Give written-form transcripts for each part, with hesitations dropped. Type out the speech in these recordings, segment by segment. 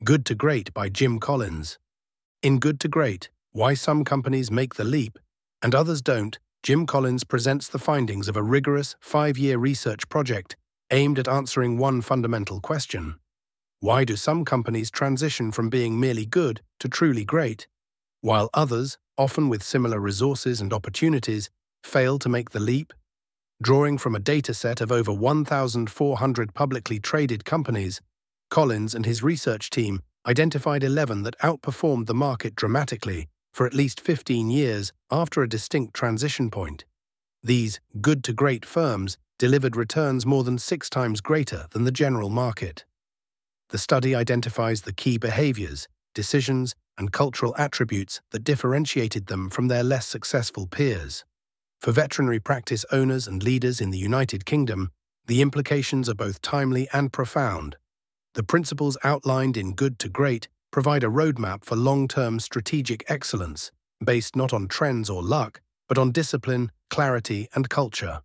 Good to Great by Jim Collins. In Good to Great, Why Some Companies Make the Leap and Others Don't, Jim Collins presents the findings of a rigorous 5-year research project aimed at answering one fundamental question. Why do some companies transition from being merely good to truly great, while others, often with similar resources and opportunities, fail to make the leap? Drawing from a dataset of over 1,400 publicly traded companies, Collins and his research team identified 11 that outperformed the market dramatically for at least 15 years after a distinct transition point. These good-to-great firms delivered returns more than 6 times greater than the general market. The study identifies the key behaviors, decisions, and cultural attributes that differentiated them from their less successful peers. For veterinary practice owners and leaders in the United Kingdom, the implications are both timely and profound. The principles outlined in Good to Great provide a roadmap for long-term strategic excellence, based not on trends or luck, but on discipline, clarity, and culture.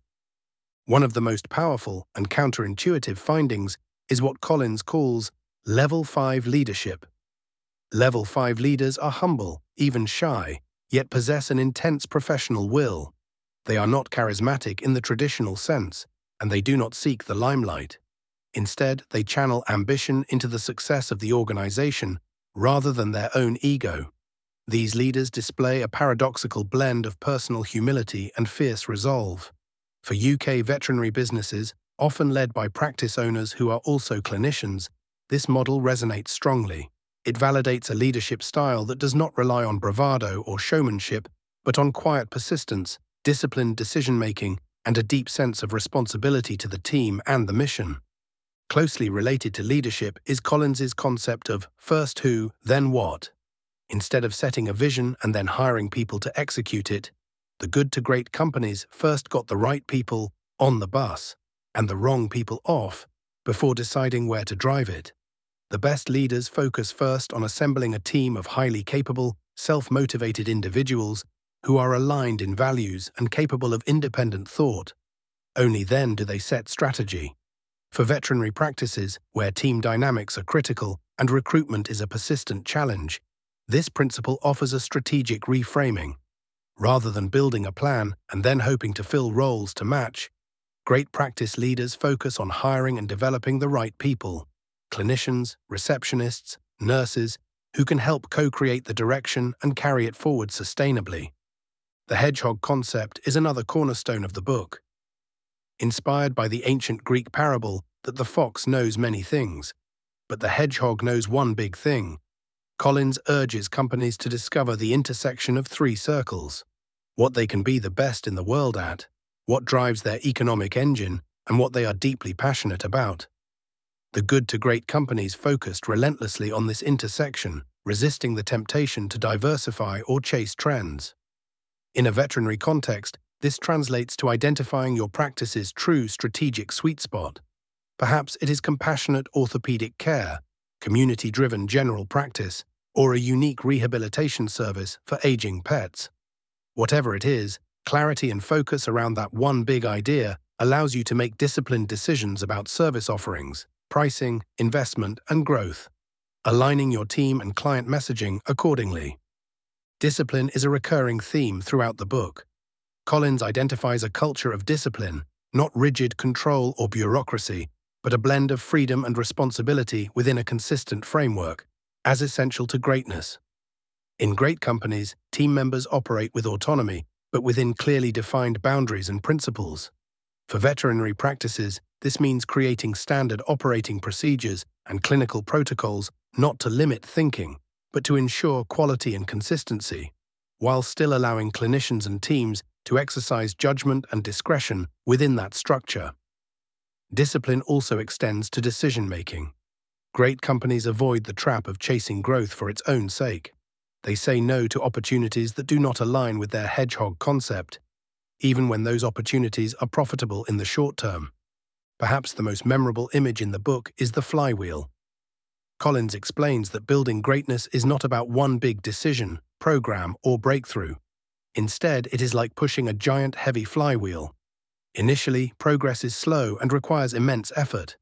One of the most powerful and counterintuitive findings is what Collins calls Level 5 leadership. Level 5 leaders are humble, even shy, yet possess an intense professional will. They are not charismatic in the traditional sense, and they do not seek the limelight. Instead, they channel ambition into the success of the organization rather than their own ego. These leaders display a paradoxical blend of personal humility and fierce resolve. For UK veterinary businesses, often led by practice owners who are also clinicians, this model resonates strongly. It validates a leadership style that does not rely on bravado or showmanship, but on quiet persistence, disciplined decision-making, and a deep sense of responsibility to the team and the mission. Closely related to leadership is Collins's concept of first who, then what. Instead of setting a vision and then hiring people to execute it, the good-to-great companies first got the right people on the bus and the wrong people off before deciding where to drive it. The best leaders focus first on assembling a team of highly capable, self-motivated individuals who are aligned in values and capable of independent thought. Only then do they set strategy. For veterinary practices, where team dynamics are critical and recruitment is a persistent challenge, this principle offers a strategic reframing. Rather than building a plan and then hoping to fill roles to match, great practice leaders focus on hiring and developing the right people, clinicians, receptionists, nurses, who can help co-create the direction and carry it forward sustainably. The hedgehog concept is another cornerstone of the book. Inspired by the ancient Greek parable that the fox knows many things, but the hedgehog knows one big thing, Collins urges companies to discover the intersection of 3 circles: what they can be the best in the world at, what drives their economic engine, and what they are deeply passionate about. The good-to-great companies focused relentlessly on this intersection, resisting the temptation to diversify or chase trends. In a veterinary context, this translates to identifying your practice's true strategic sweet spot. Perhaps it is compassionate orthopedic care, community-driven general practice, or a unique rehabilitation service for aging pets. Whatever it is, clarity and focus around that one big idea allows you to make disciplined decisions about service offerings, pricing, investment, and growth, aligning your team and client messaging accordingly. Discipline is a recurring theme throughout the book. Collins identifies a culture of discipline, not rigid control or bureaucracy, but a blend of freedom and responsibility within a consistent framework, as essential to greatness. In great companies, team members operate with autonomy, but within clearly defined boundaries and principles. For veterinary practices, this means creating standard operating procedures and clinical protocols not to limit thinking, but to ensure quality and consistency, while still allowing clinicians and teams to exercise judgment and discretion within that structure. Discipline also extends to decision-making. Great companies avoid the trap of chasing growth for its own sake. They say no to opportunities that do not align with their hedgehog concept, even when those opportunities are profitable in the short term. Perhaps the most memorable image in the book is the flywheel. Collins explains that building greatness is not about one big decision, program, or breakthrough. Instead, it is like pushing a giant heavy flywheel. Initially, progress is slow and requires immense effort.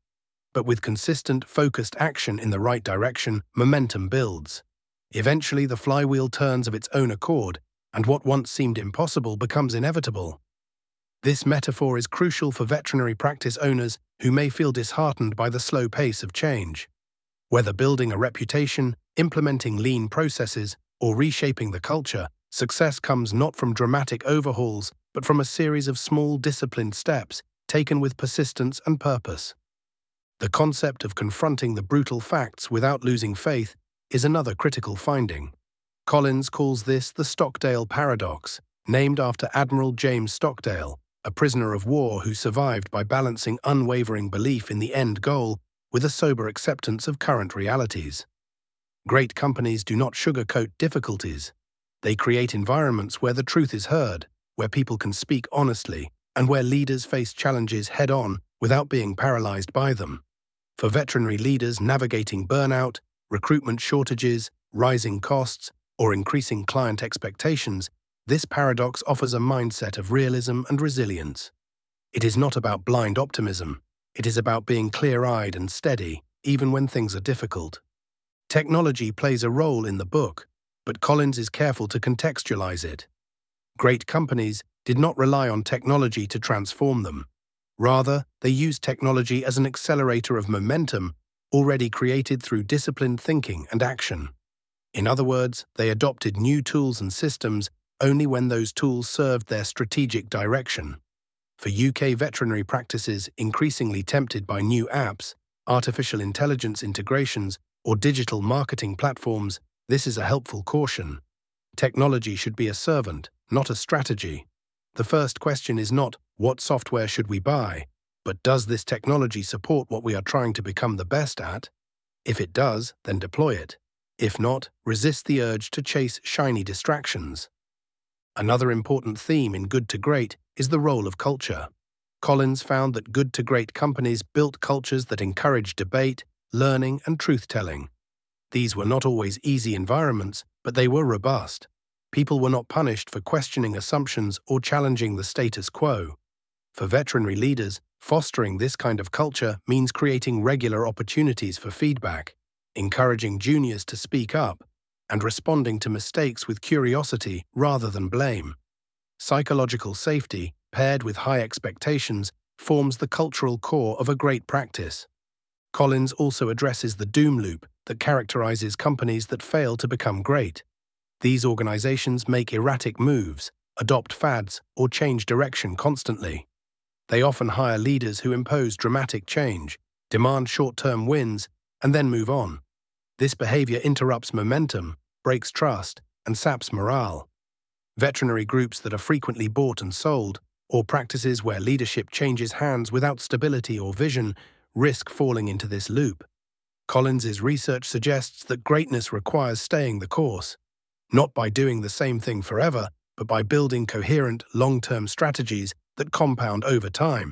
But with consistent, focused action in the right direction, momentum builds. Eventually, the flywheel turns of its own accord, and what once seemed impossible becomes inevitable. This metaphor is crucial for veterinary practice owners who may feel disheartened by the slow pace of change. Whether building a reputation, implementing lean processes, or reshaping the culture, success comes not from dramatic overhauls, but from a series of small, disciplined steps taken with persistence and purpose. The concept of confronting the brutal facts without losing faith is another critical finding. Collins calls this the Stockdale paradox, named after Admiral James Stockdale, a prisoner of war who survived by balancing unwavering belief in the end goal with a sober acceptance of current realities. Great companies do not sugarcoat difficulties. They create environments where the truth is heard, where people can speak honestly, and where leaders face challenges head-on without being paralyzed by them. For veterinary leaders navigating burnout, recruitment shortages, rising costs, or increasing client expectations, this paradox offers a mindset of realism and resilience. It is not about blind optimism. It is about being clear-eyed and steady, even when things are difficult. Technology plays a role in the book, but Collins is careful to contextualize it. Great companies did not rely on technology to transform them. Rather, they used technology as an accelerator of momentum already created through disciplined thinking and action. In other words, they adopted new tools and systems only when those tools served their strategic direction. For UK veterinary practices increasingly tempted by new apps, artificial intelligence integrations, or digital marketing platforms, this is a helpful caution. Technology should be a servant, not a strategy. The first question is not, what software should we buy, but does this technology support what we are trying to become the best at? If it does, then deploy it. If not, resist the urge to chase shiny distractions. Another important theme in Good to Great is the role of culture. Collins found that good to great companies built cultures that encouraged debate, learning, and truth-telling. These were not always easy environments, but they were robust. People were not punished for questioning assumptions or challenging the status quo. For veterinary leaders, fostering this kind of culture means creating regular opportunities for feedback, encouraging juniors to speak up, and responding to mistakes with curiosity rather than blame. Psychological safety, paired with high expectations, forms the cultural core of a great practice. Collins also addresses the doom loop that characterizes companies that fail to become great. These organizations make erratic moves, adopt fads, or change direction constantly. They often hire leaders who impose dramatic change, demand short-term wins, and then move on. This behavior interrupts momentum, breaks trust, and saps morale. Veterinary groups that are frequently bought and sold, or practices where leadership changes hands without stability or vision, risk falling into this loop. Collins's research suggests that greatness requires staying the course, not by doing the same thing forever, but by building coherent, long-term strategies that compound over time.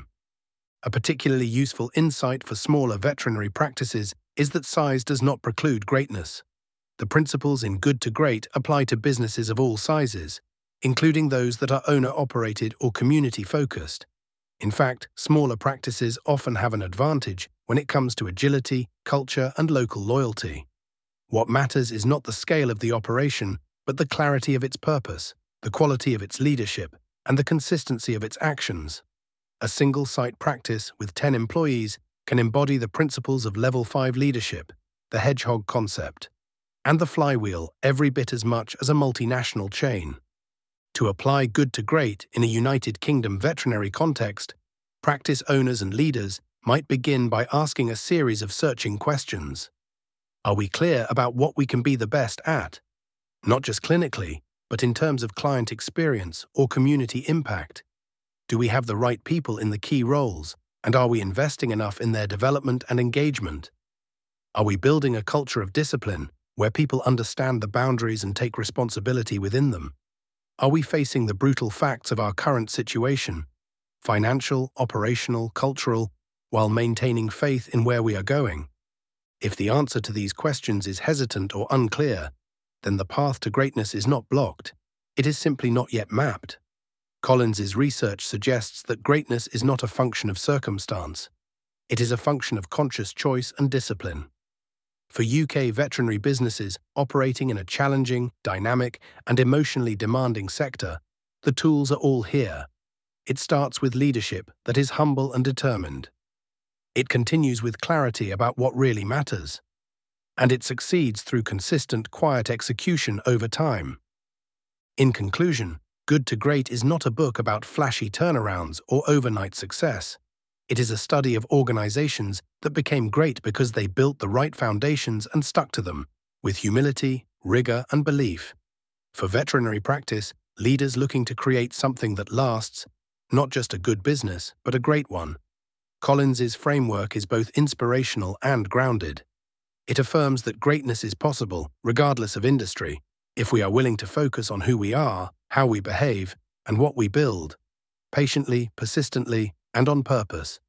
A particularly useful insight for smaller veterinary practices is that size does not preclude greatness. The principles in Good to Great apply to businesses of all sizes, including those that are owner-operated or community-focused. In fact, smaller practices often have an advantage when it comes to agility, culture, and local loyalty. What matters is not the scale of the operation, but the clarity of its purpose, the quality of its leadership, and the consistency of its actions. A single-site practice with 10 employees can embody the principles of Level 5 leadership, the hedgehog concept, and the flywheel every bit as much as a multinational chain. To apply Good to Great in a United Kingdom veterinary context, practice owners and leaders might begin by asking a series of searching questions. Are we clear about what we can be the best at? Not just clinically, but in terms of client experience or community impact. Do we have the right people in the key roles, and are we investing enough in their development and engagement? Are we building a culture of discipline where people understand the boundaries and take responsibility within them? Are we facing the brutal facts of our current situation, financial, operational, cultural, while maintaining faith in where we are going? If the answer to these questions is hesitant or unclear, then the path to greatness is not blocked. It is simply not yet mapped. Collins's research suggests that greatness is not a function of circumstance. It is a function of conscious choice and discipline. For UK veterinary businesses operating in a challenging, dynamic, and emotionally demanding sector, the tools are all here. It starts with leadership that is humble and determined. It continues with clarity about what really matters. And it succeeds through consistent, quiet execution over time. In conclusion, Good to Great is not a book about flashy turnarounds or overnight success. It is a study of organizations that became great because they built the right foundations and stuck to them, with humility, rigor, and belief. For veterinary practice, leaders looking to create something that lasts, not just a good business, but a great one. Collins's framework is both inspirational and grounded. It affirms that greatness is possible, regardless of industry, if we are willing to focus on who we are, how we behave, and what we build, patiently, persistently, and on purpose.